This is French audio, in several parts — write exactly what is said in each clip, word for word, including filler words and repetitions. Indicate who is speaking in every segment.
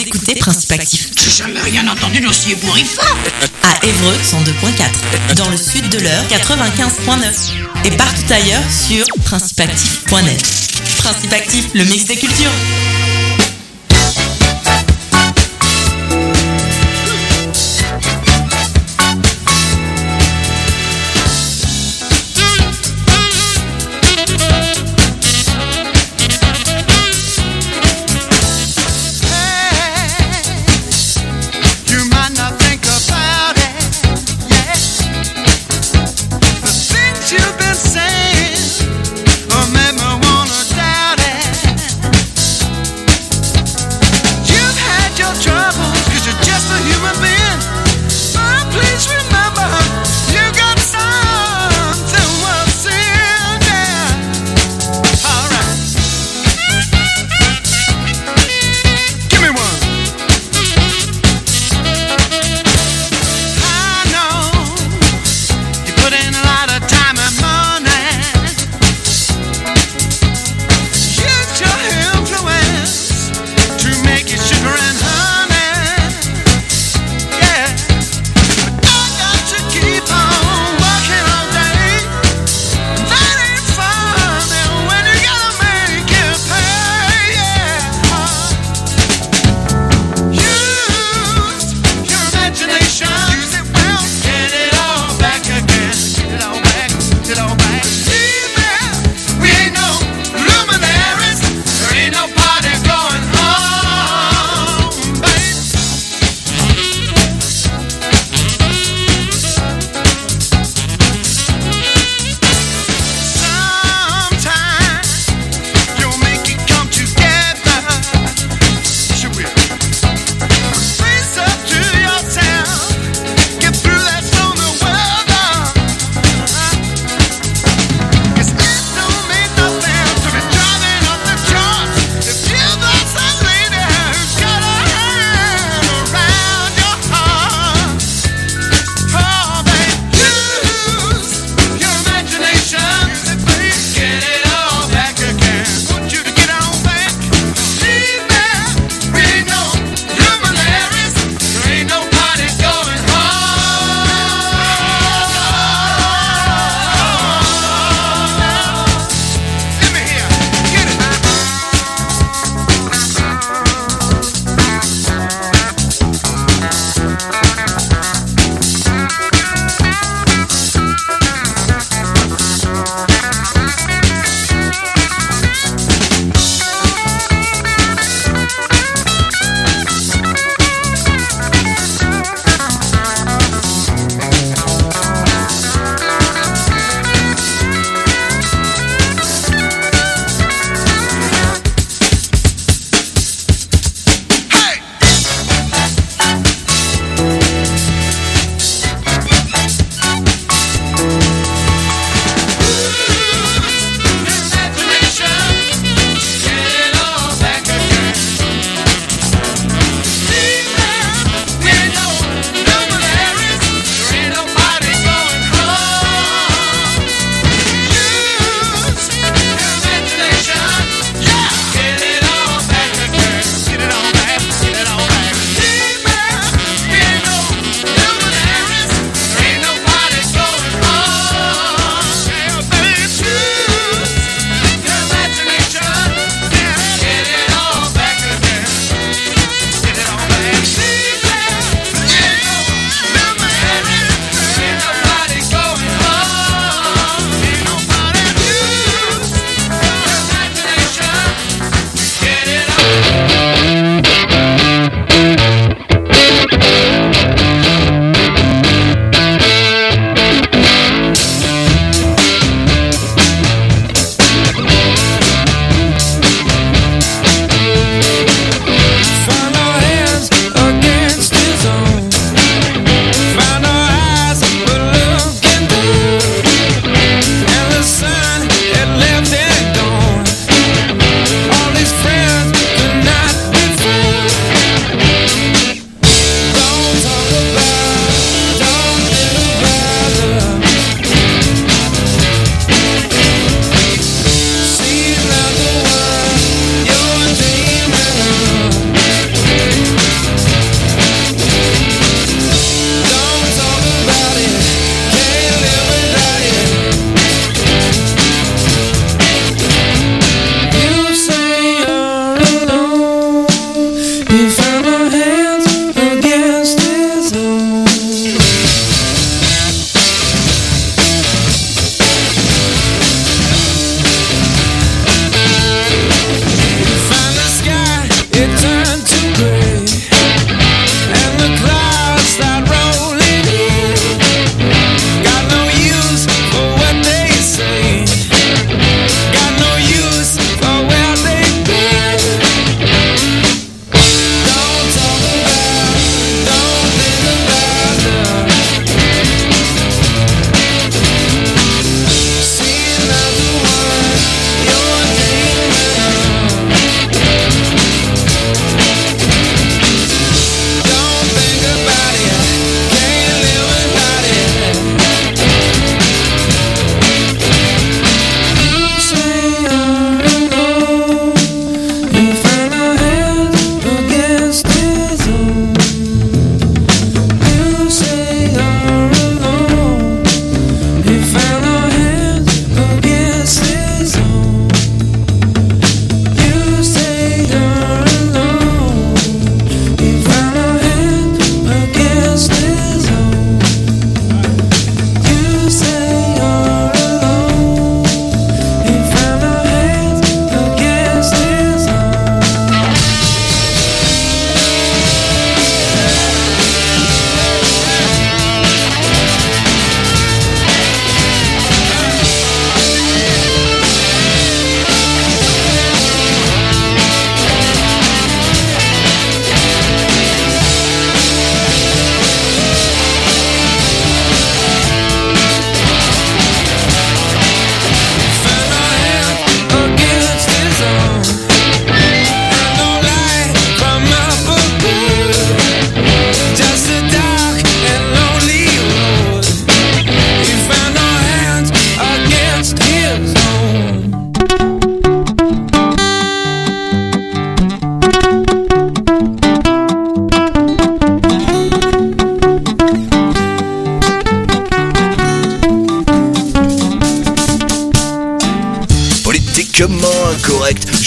Speaker 1: écoutez Principe Actif.
Speaker 2: J'ai jamais rien entendu d'aussi ébouriffant.
Speaker 1: À Évreux, cent deux virgule quatre. Dans le sud de l'Eure, quatre-vingt-quinze virgule neuf. Et partout ailleurs sur principe actif point net. Principe Actif, le mix des cultures.
Speaker 3: You've been saying, or make me wanna doubt it.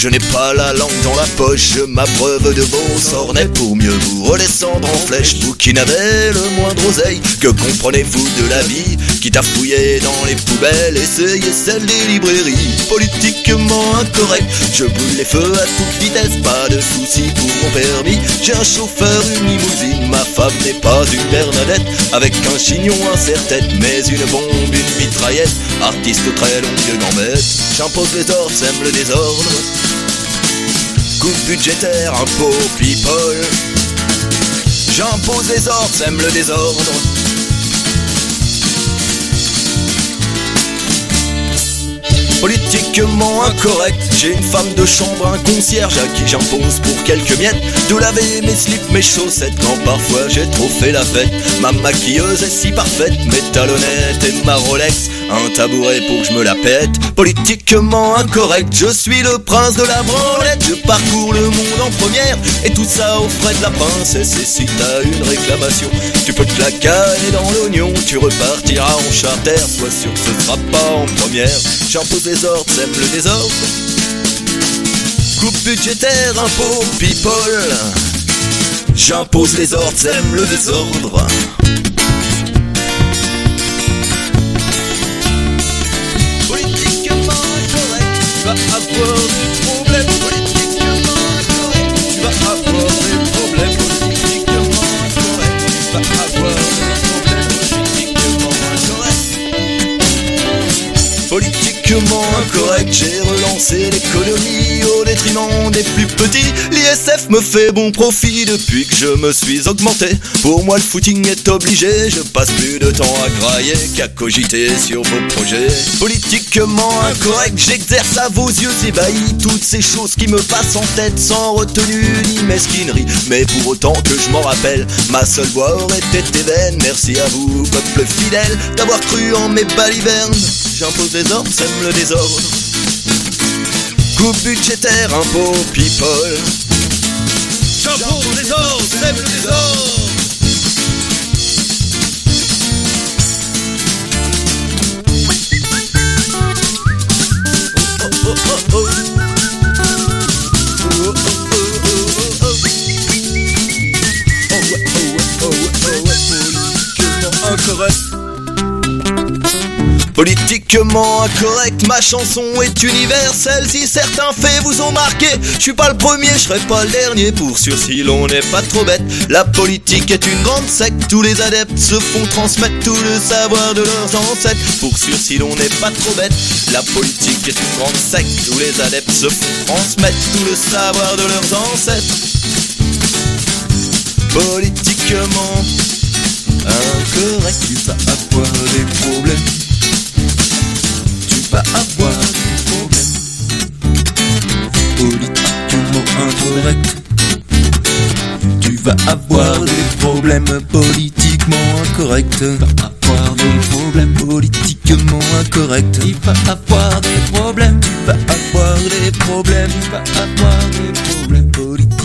Speaker 3: Je n'ai pas la langue dans la poche, je m'abreuve de vos sornets pour mieux vous redescendre en flèche. Vous qui n'avez le moindre oseille, que comprenez-vous de la vie? Quitte à fouiller dans les poubelles, essayez celle des librairies. Politiquement incorrect, je brûle les feux à toute vitesse, pas de soucis pour mon permis. J'ai un chauffeur, une limousine, ma femme n'est pas une Bernadette, avec un chignon, un serre-tête, mais une bombe, une mitraillette. Artiste très longue gambette, j'impose les ordres, sème le désordre. Coupe budgétaire, impôt, people. J'impose les ordres, sème le désordre. Politiquement incorrect, j'ai une femme de chambre, un concierge à qui j'impose pour quelques miettes de laver mes slips, mes chaussettes quand parfois j'ai trop fait la fête. Ma maquilleuse est si parfaite, mes talonnettes et ma Rolex, un tabouret pour que je me la pète. Politiquement incorrect, je suis le prince de la branlette, je parcours le monde en première et tout ça au frais de la princesse. Et si t'as une réclamation, tu peux te la caler dans l'oignon, tu repartiras en charter, sois sûr que ce sera pas en première. J'impose les ordres, sème le désordre. Coupe budgétaire, impôt, people. J'impose les ordres, sème le désordre. Politiquement incorrect, tu vas avoir des problèmes. Politiquement incorrect, tu vas avoir des problèmes. Politiquement incorrect, tu vas avoir des problèmes. Politiquement incorrect. Politiquement incorrect, j'ai relancé l'économie au détriment des plus petits. L'I S F me fait bon profit depuis que je me suis augmenté. Pour moi le footing est obligé, je passe plus de temps à grailler qu'à cogiter sur vos projets. Politiquement incorrect, j'exerce à vos yeux ébahis toutes ces choses qui me passent en tête sans retenue ni mesquinerie. Mais pour autant que je m'en rappelle, ma seule voix aurait été vaine. Merci à vous, peuple fidèle, d'avoir cru en mes balivernes. J'impose les ordres, sème le désordre. Coupe budgétaire, impôt, people. J'impose les ordres, sème le désordre. Oh, oh, oh, oh. Oh, oh, oh, oh, oh, oh. Oh, ouais, oh, ouais, oh, ouais, oh, ouais. Politiquement incorrect. Politiquement incorrect, ma chanson est universelle. Si certains faits vous ont marqué, je suis pas le premier, je serai pas le dernier. Pour sûr si l'on n'est pas trop bête, la politique est une grande secte. Tous les adeptes se font transmettre tout le savoir de leurs ancêtres. Pour sûr si l'on n'est pas trop bête, la politique est une grande secte. Tous les adeptes se font transmettre tout le savoir de leurs ancêtres. Politiquement incorrect, tu vas avoir des problèmes. Tu vas avoir des problèmes. Politiquement incorrect. Tu vas avoir des problèmes. Politiquement incorrect. Tu vas avoir des problèmes. Politiquement incorrect. Tu vas avoir des problèmes. Tu vas avoir des problèmes. Tu vas avoir des problèmes politiquement.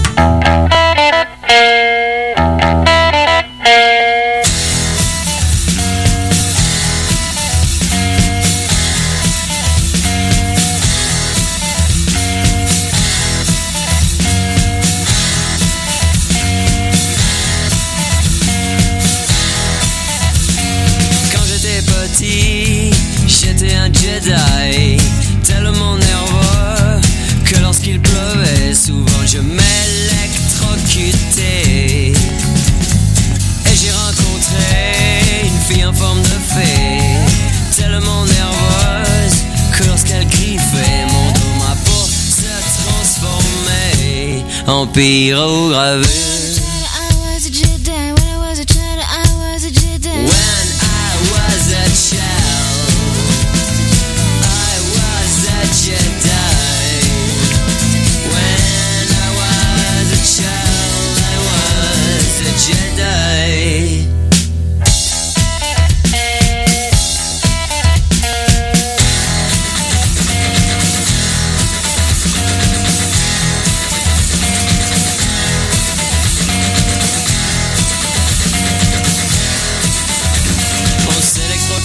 Speaker 4: J'étais un Jedi, tellement nerveux que lorsqu'il pleuvait, souvent je m'électrocutais. Et j'ai rencontré une fille en forme de fée, tellement nerveuse que lorsqu'elle griffait mon dos, ma peau se transformait en pyrogravure.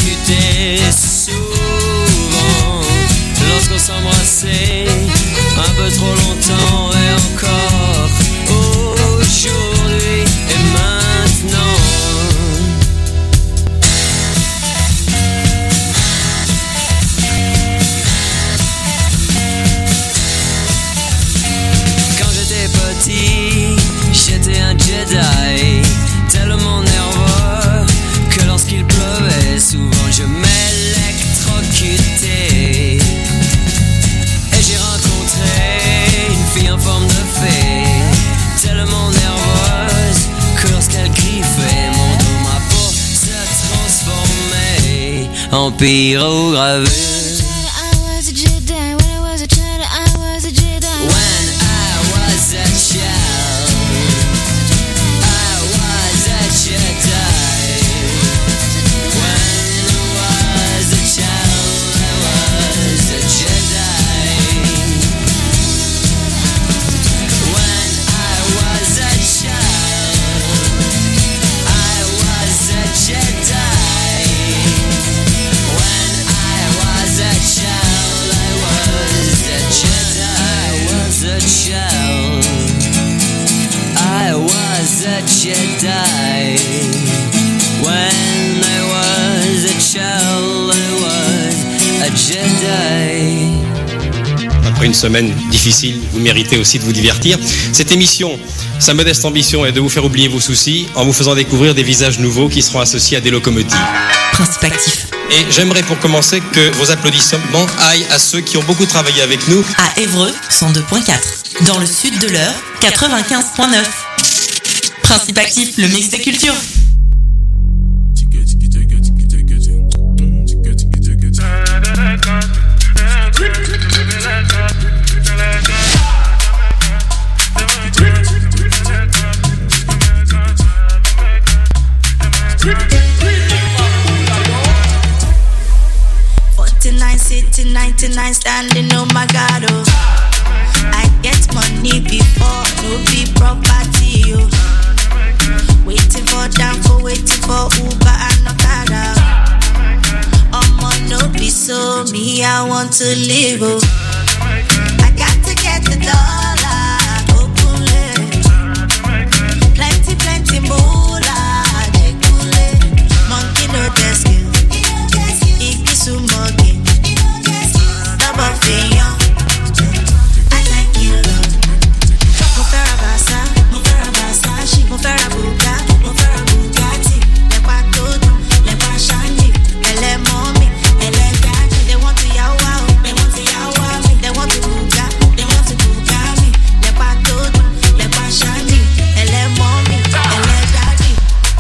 Speaker 4: Souvent, lorsqu'on s'embrassait, un si j'étais un Jedi, tellement nerveux que lorsqu'il pleuvait, souvent je m'électrocutais. Et j'ai rencontré une fille en forme de fée, tellement nerveuse que lorsqu'elle griffait mon dos, ma peau se transformait en pyrogravure. Jedi. When I was a child, I was a Jedi.
Speaker 5: Après une semaine difficile, vous méritez aussi de vous divertir. Cette émission, sa modeste ambition est de vous faire oublier vos soucis en vous faisant découvrir des visages nouveaux qui seront associés à des locomotives.
Speaker 1: Principe actif.
Speaker 5: Et j'aimerais pour commencer que vos applaudissements aillent à ceux qui ont beaucoup travaillé avec nous.
Speaker 1: À Évreux, cent deux virgule quatre. Dans le sud de l'Eure, quatre-vingt-quinze virgule neuf. Principe actif, le mix des cultures.
Speaker 6: forty-nine sitting, ninety-nine standing, oh my God, oh. I get money before, no be property, oh. Waiting for Danfo, waiting for Uber and Okada. I'ma no be so me, I want to live, oh. I got to get the dollar, okule. Plenty, plenty moolah, jekule. Monkey no desk, iki sumogi. Double fiyon, I thank you, Lord. Mo fẹ́ ra Versace, mo fẹ́ ra Versace, mo fẹ́ ra Bugatti, mo fẹ́ ra Bugatti. Lẹ́pa tó dùn, lẹ́pa ṣáńdì, ẹlẹ́mọ́ mi, ẹlẹ́dàájì. They want to yawa o, they want to yawa mi, they want to buga, they want to buga mi. Lẹ́pa tó dùn, lẹ́pa ṣáńdì, ẹlẹ́mọ́ mi, ẹlẹ́dàájì.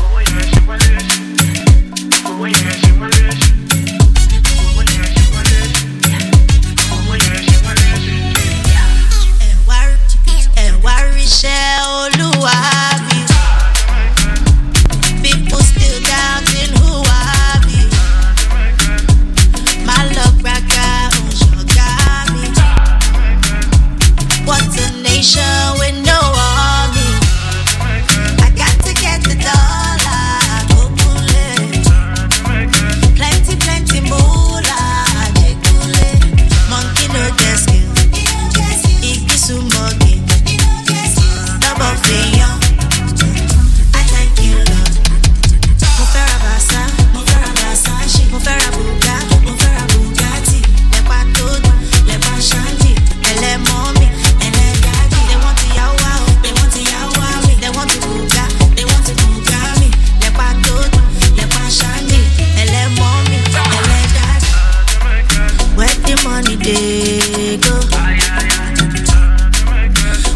Speaker 6: Ẹ wá ríṣẹ́ Olúwa bí. People still doubting who I be. My love bragga on sugar me. What's a nation with no army? I got to get the dollar, kokule. Plenty, plenty moolah, jekule. Monkey no desk, iki sumogi. Double fiyon, I thank you, Lord. Mo fẹ́ ra Versace, mo fẹ́ ra Versace, mo fẹ́ ra Bugatti, mo fẹ́ ra Bugatti. Lẹ́pa tó dùn, lẹ́pa ṣáńdì, ẹlẹ́mọ́ mi, ẹlẹ́dàájì. They want to yawa o, they want to yawa mi, they want to buga, they want to buga mi. Lẹ́pa tó dùn, lẹ́pa ṣáńdì, ẹlẹ́mọ́ mi, ẹlẹ́dàájì. Where the money dey go?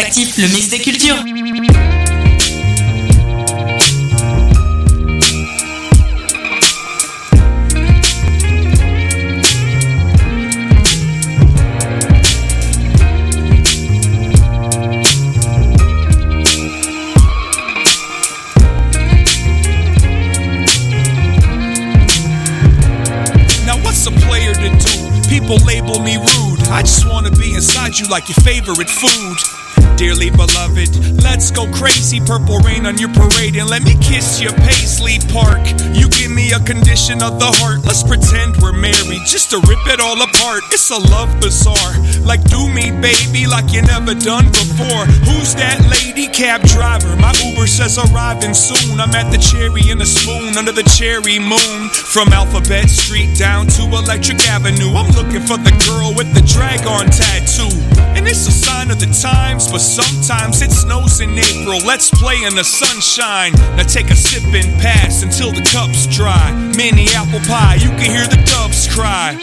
Speaker 1: Actif, le mix des cultures.
Speaker 7: People label me rude. I just wanna be inside you like your favorite food. Dearly beloved, let's go crazy. Purple rain on your parade and let me kiss your Paisley Park. You give me a condition of the heart. Let's pretend we're married just to rip it all apart. It's a love bazaar. Like do me baby like you never done before. Who's that lady? Cab driver. My Uber says arriving soon. I'm at the Cherry in a Spoon under the cherry moon. From Alphabet Street down to Electric Avenue. I'm looking for the girl with the drag-on tattoo. And it's a sign of the times, but sometimes it snows in April. Let's play in the sunshine. Now take a sip and pass until the cup's dry. Mini apple pie, you can hear the doves cry.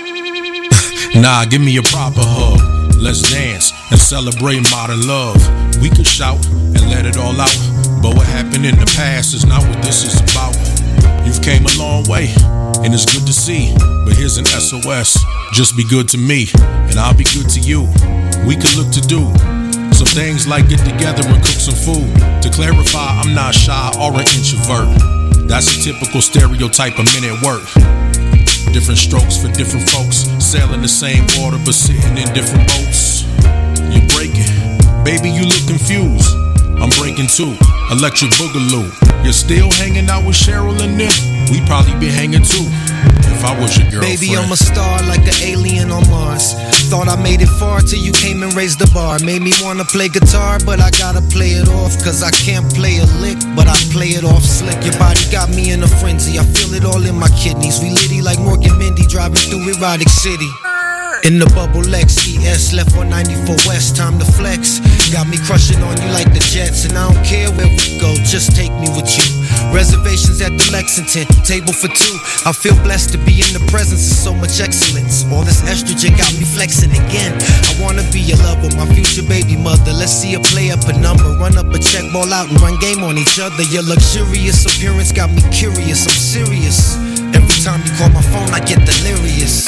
Speaker 8: Nah, give me a proper hug. Let's dance and celebrate modern love. We could shout and let it all out, but what happened in the past is not what this is about. You've came a long way, and it's good to see. But here's an S O S, just be good to me, and I'll be good to you. We could look to do some things like get together and cook some food. To clarify, I'm not shy or an introvert. That's a typical stereotype of men at work. Different strokes for different folks, sailing the same water but sitting in different boats. You're breaking, baby, you look confused. I'm breaking too, electric boogaloo. You're still hanging out with Cheryl and them? We'd probably be hanging too, if I was your girlfriend.
Speaker 9: Baby, I'm a star like an alien on Mars. Thought I made it far till you came and raised the bar. Made me wanna play guitar, but I gotta play it off. Cause I can't play a lick, but I play it off slick. Your body got me in a frenzy, I feel it all in my kidneys. We litty like Morgan Mindy driving through erotic city. In the bubble X, E S left on ninety-four West, time to flex. Got me crushing on you like the Jets, and I don't care where we go, just take me with you. Reservations at the Lexington, table for two. I feel blessed to be in the presence of so much excellence. All this estrogen got me flexing again. I wanna be your lover, my future baby mother. Let's see a play up a number, run up a check, ball out and run game on each other. Your luxurious appearance got me curious, I'm serious. Every time you call my phone I get delirious.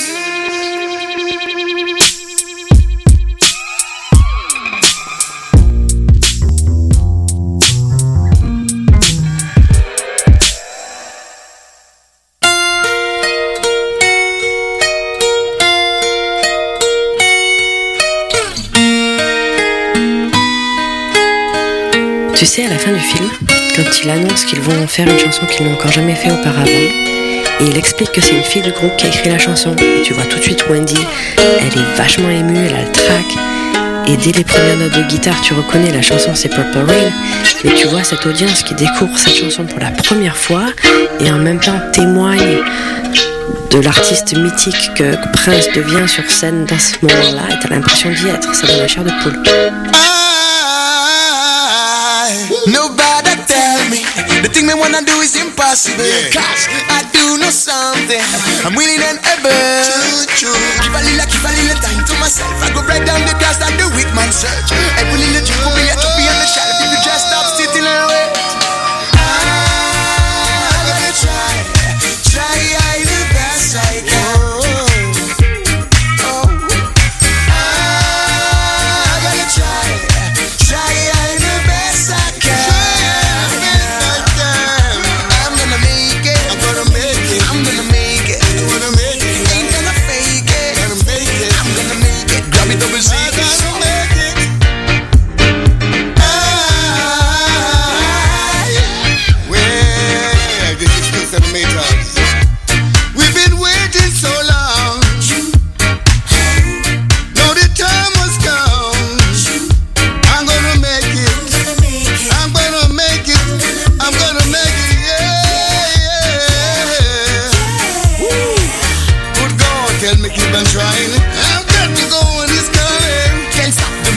Speaker 10: Tu sais, à la fin du film, quand il annonce qu'ils vont faire une chanson qu'ils n'ont encore jamais fait auparavant, et il explique que c'est une fille du groupe qui a écrit la chanson, et tu vois tout de suite Wendy, elle est vachement émue, elle a le trac, et dès les premières notes de guitare, tu reconnais la chanson, c'est Purple Rain, mais tu vois cette audience qui découvre cette chanson pour la première fois, et en même temps témoigne de l'artiste mythique que Prince devient sur scène dans ce moment-là, et t'as l'impression d'y être, ça donne la chair de poule.
Speaker 11: Nobody tell me the thing me wanna do is impossible. Yeah. Cause I do know something. I'm willing and able. True, true. Give a little, give a little time to myself. I go right down the grass and do it man search. Every little drink will be a trophy on the shelf.